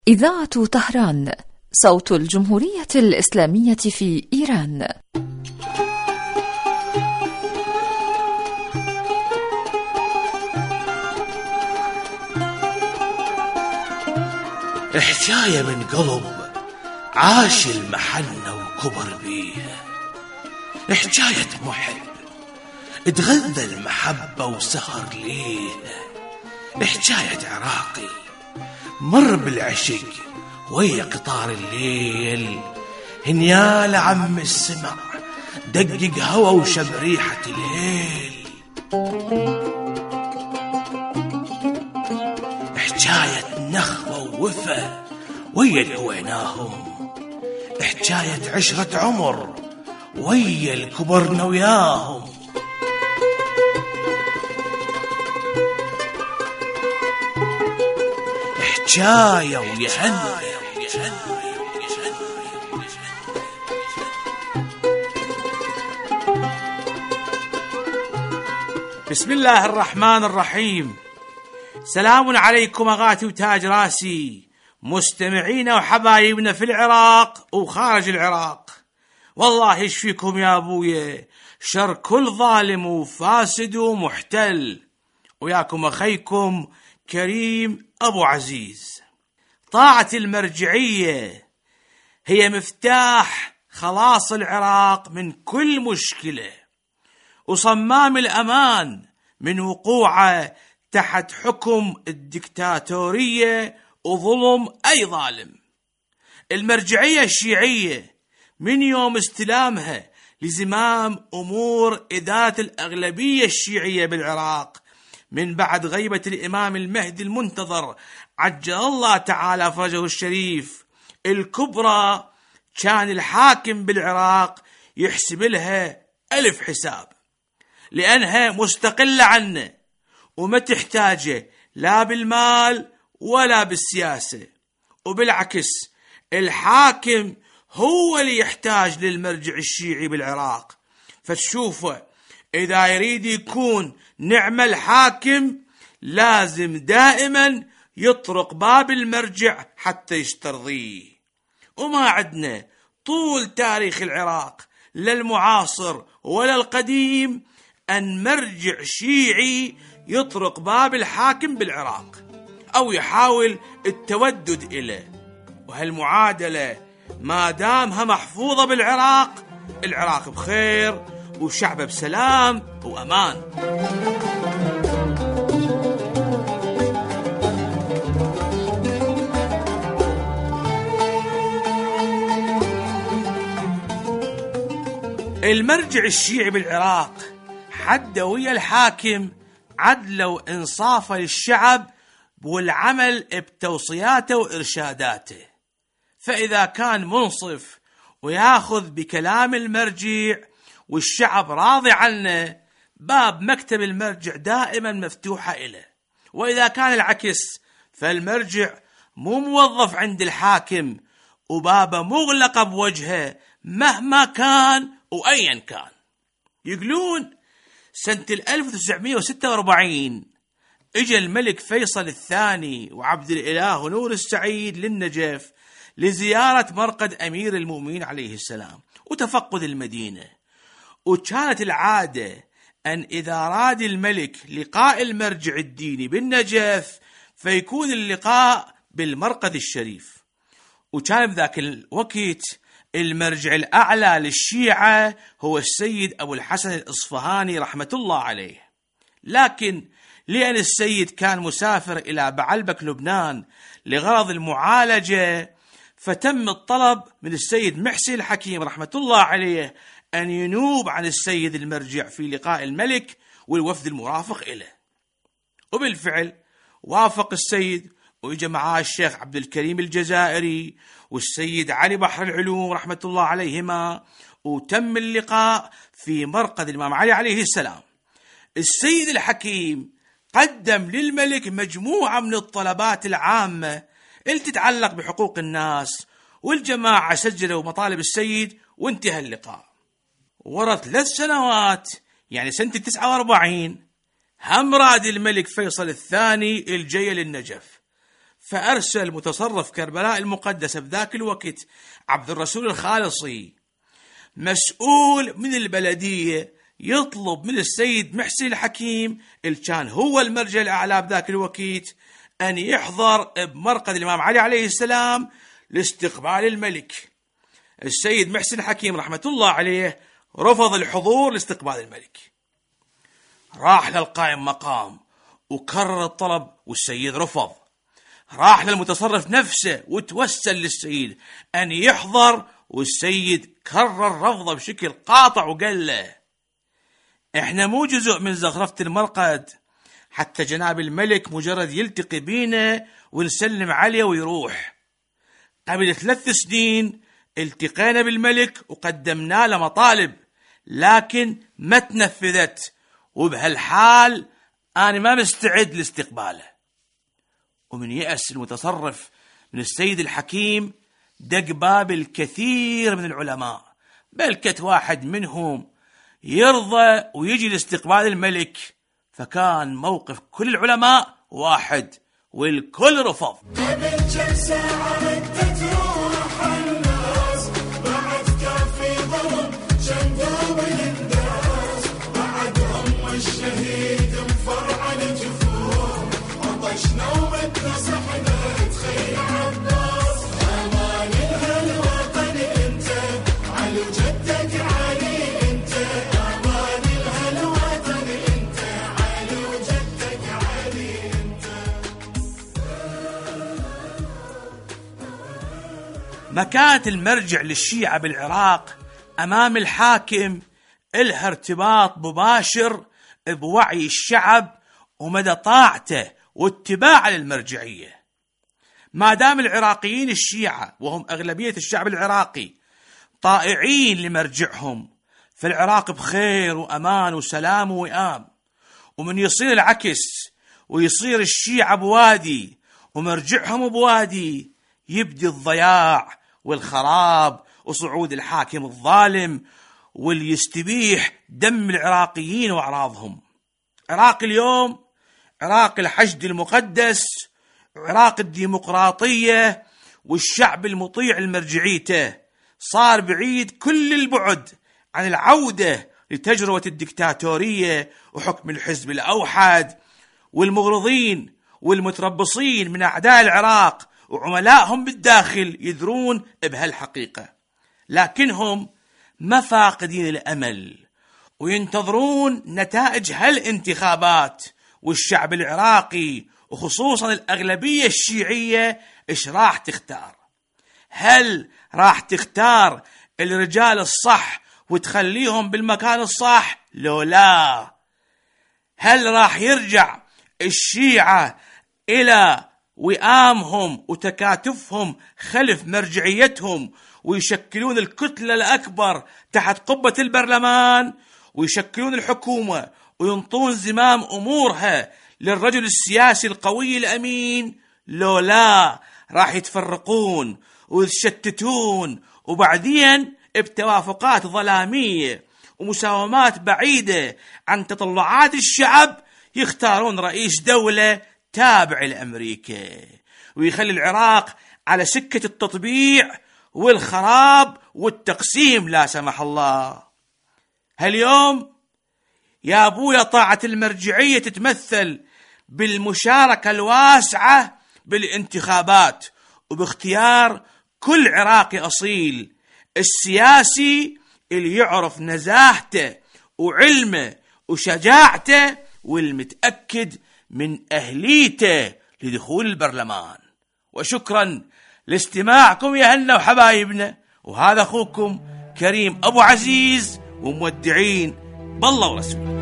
إذاعة طهران، صوت الجمهورية الإسلامية في إيران. حكاية من قلب عاش المحنة وكبر بيها، حكاية محب اتغذى المحبة وسهر ليها، حكاية عراقي مر بالعشق ويا قطار الليل، هنيال عم السمع دقق هوا وشب ريحة الهيل. حكاية نخوة ووفا ويا الهويناهم، حكاية عشرة عمر ويا الكبرنا وياهم. حكاية ويهنى. بسم الله الرحمن الرحيم. سلام عليكم أغاتي وتاج راسي، مستمعينا وحبايبنا في العراق وخارج العراق. والله يشفيكم يا أبويا شر كل ظالم وفاسد ومحتل، وياكم أخيكم كريم أبو عزيز. طاعة المرجعية هي مفتاح خلاص العراق من كل مشكلة، وصمام الأمان من وقوعه تحت حكم الدكتاتورية وظلم أي ظالم. المرجعية الشيعية من يوم استلامها لزمام أمور إدارة الأغلبية الشيعية بالعراق من بعد غيبة الإمام المهدي المنتظر عجل الله تعالى فرجه الشريف الكبرى، كان الحاكم بالعراق يحسب لها 1000 حساب، لأنها مستقلة عنه وما تحتاجه لا بالمال ولا بالسياسة. وبالعكس الحاكم هو اللي يحتاج للمرجع الشيعي بالعراق. فتشوفه إذا يريد يكون نعم الحاكم لازم دائما يطرق باب المرجع حتى يسترضيه. وما عدنا طول تاريخ العراق لا المعاصر ولا القديم أن مرجع شيعي يطرق باب الحاكم بالعراق أو يحاول التودد إليه. وهالمعادلة ما دامها محفوظة بالعراق، العراق بخير وشعبه بسلام وأمان. المرجع الشيعي بالعراق حده ويا الحاكم عدله وإنصافه للشعب والعمل بتوصياته وإرشاداته. فإذا كان منصف وياخذ بكلام المرجع والشعب راضي عنه، باب مكتب المرجع دائما مفتوحة إله. وإذا كان العكس فالمرجع مو موظف عند الحاكم وبابه مغلقة بوجهه مهما كان وأيا كان. يقولون سنة 1946 اجى الملك فيصل الثاني وعبد الإله ونور السعيد للنجف لزيارة مرقد أمير المؤمنين عليه السلام وتفقد المدينة. وكانت العادة أن إذا أراد الملك لقاء المرجع الديني بالنجف فيكون اللقاء بالمرقد الشريف. وكان بذاك الوقت المرجع الأعلى للشيعة هو السيد أبو الحسن الإصفهاني رحمة الله عليه. لكن لأن السيد كان مسافر إلى بعلبك لبنان لغرض المعالجة، فتم الطلب من السيد محسن الحكيم رحمة الله عليه أن ينوب عن السيد المرجع في لقاء الملك والوفد المرافق إليه. وبالفعل وافق السيد وإجا معاه الشيخ عبد الكريم الجزائري والسيد علي بحر العلوم رحمة الله عليهما، وتم اللقاء في مرقد الإمام علي عليه السلام. السيد الحكيم قدم للملك مجموعة من الطلبات العامة اللي تتعلق بحقوق الناس، والجماعة سجلوا مطالب السيد وانتهى اللقاء. ورا 3 سنوات يعني سنة 49 هم راد الملك فيصل الثاني الجي للنجف، فأرسل متصرف كربلاء المقدسة بذاك الوقت عبد الرسول الخالصي مسؤول من البلدية يطلب من السيد محسن الحكيم اللي كان هو المرجع الأعلى بذاك الوقت أن يحضر بمرقد الإمام علي عليه السلام لاستقبال الملك. السيد محسن الحكيم رحمة الله عليه رفض الحضور لاستقبال الملك، راح للقائم مقام وكرر الطلب والسيد رفض، راح للمتصرف نفسه وتوسل للسيد أن يحضر والسيد كرر رفضه بشكل قاطع وقال له احنا مو جزء من زخرفة المرقد، حتى جناب الملك مجرد يلتقي بينا ونسلم عليه ويروح. قبل 3 سنين التقينا بالملك وقدمنا له مطالب لكن ما تنفذت، وبهالحال أنا ما مستعد لاستقباله. ومن يأس المتصرف من السيد الحكيم دق باب الكثير من العلماء، بل كت واحد منهم يرضى ويجي لاستقبال الملك، فكان موقف كل العلماء واحد والكل رفض. قبل كم ساعة ردت روح الناس، بعد كافي ضرب شندوب الانداس، بعد الشهيد مفرع الجفوف، عطشنا ومتنصحنا تخيل عباس. امان الهالوطن انت علو جدك علي انت، امان الهالوطن انت علو جدك علي انت. مكانة المرجع للشيعة بالعراق أمام الحاكم إلها ارتباط مباشر بوعي الشعب ومدى طاعته واتباعه للمرجعية. ما دام العراقيين الشيعة وهم أغلبية الشعب العراقي طائعين لمرجعهم، فالعراق بخير وأمان وسلام ووئام. ومن يصير العكس ويصير الشيعة بوادي ومرجعهم بوادي، يبدي الضياع والخراب وصعود الحاكم الظالم واللي يستبيح دم العراقيين وأعراضهم. عراق اليوم عراق الحشد المقدس، عراق الديمقراطية والشعب المطيع لمرجعيته، صار بعيد كل البعد عن العودة لتجربة الدكتاتورية وحكم الحزب الأوحد. والمغرضين والمتربصين من أعداء العراق وعملائهم بالداخل يدرون بهالحقيقة، لكنهم ما فاقدين الأمل وينتظرون نتائج هالانتخابات. والشعب العراقي وخصوصا الأغلبية الشيعية إيش راح تختار؟ هل راح تختار الرجال الصح وتخليهم بالمكان الصح لو لا؟ هل راح يرجع الشيعة إلى وئامهم وتكاتفهم خلف مرجعيتهم ويشكلون الكتلة الأكبر تحت قبة البرلمان ويشكلون الحكومة وينطون زمام أمورها للرجل السياسي القوي الأمين؟ لو لا راح يتفرقون ويتشتتون، وبعدين بتوافقات ظلامية ومساومات بعيدة عن تطلعات الشعب يختارون رئيس دولة تابع لأمريكا ويخلي العراق على سكة التطبيع والخراب والتقسيم لا سمح الله. هاليوم يا أبويا طاعة المرجعية تتمثل بالمشاركة الواسعة بالانتخابات وباختيار كل عراقي أصيل السياسي اللي يعرف نزاهته وعلمه وشجاعته والمتأكد من أهليته لدخول البرلمان. وشكرا لاستماعكم يا هلنا وحبايبنا، وهذا أخوكم كريم أبو عزيز، ومودعين بالله ورسوله.